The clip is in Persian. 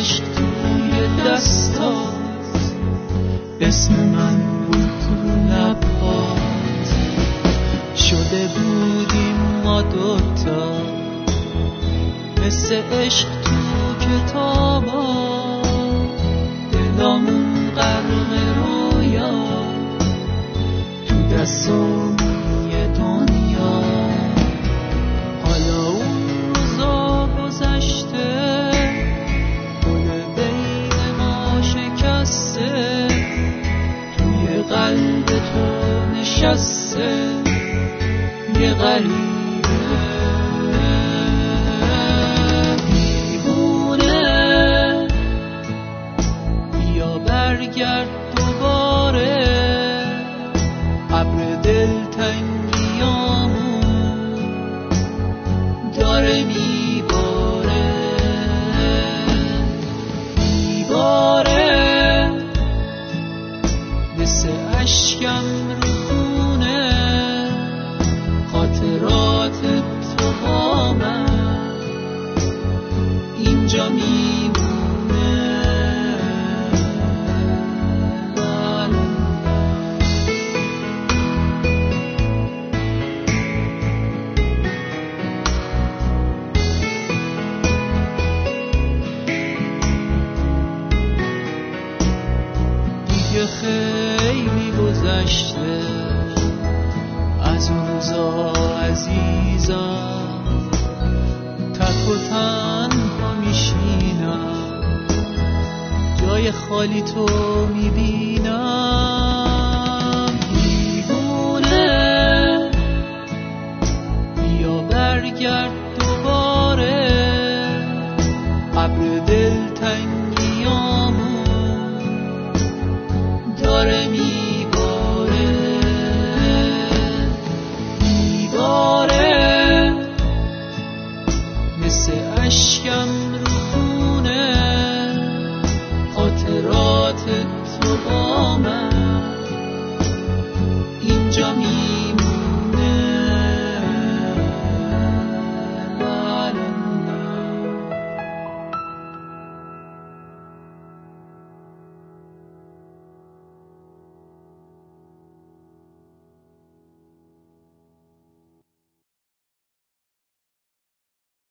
عشق توی دستات، اسم من بود رو لبات. شده بودیم ما دوتا مثل عشق تو کتابا، دلامون غرق رویا تو دستامون یه دنیا. حالا اون روزا گذشته، گل بین ما شکسته، توی قلب تو نشسته یه غریبه دیوونه. بیا برگرد دوباره، ابر دلتنگیامون داره میباره. مثل اشکم رو خونه، خاطرات تو با من اینجا میمونه. دیگه خیلی گذشته از اون روزا عزیزم، تک و تنها میشینم، جای خالی تو میبینم. دیوونه بیا برگرد دوباره، ابر دلتنگیامون داره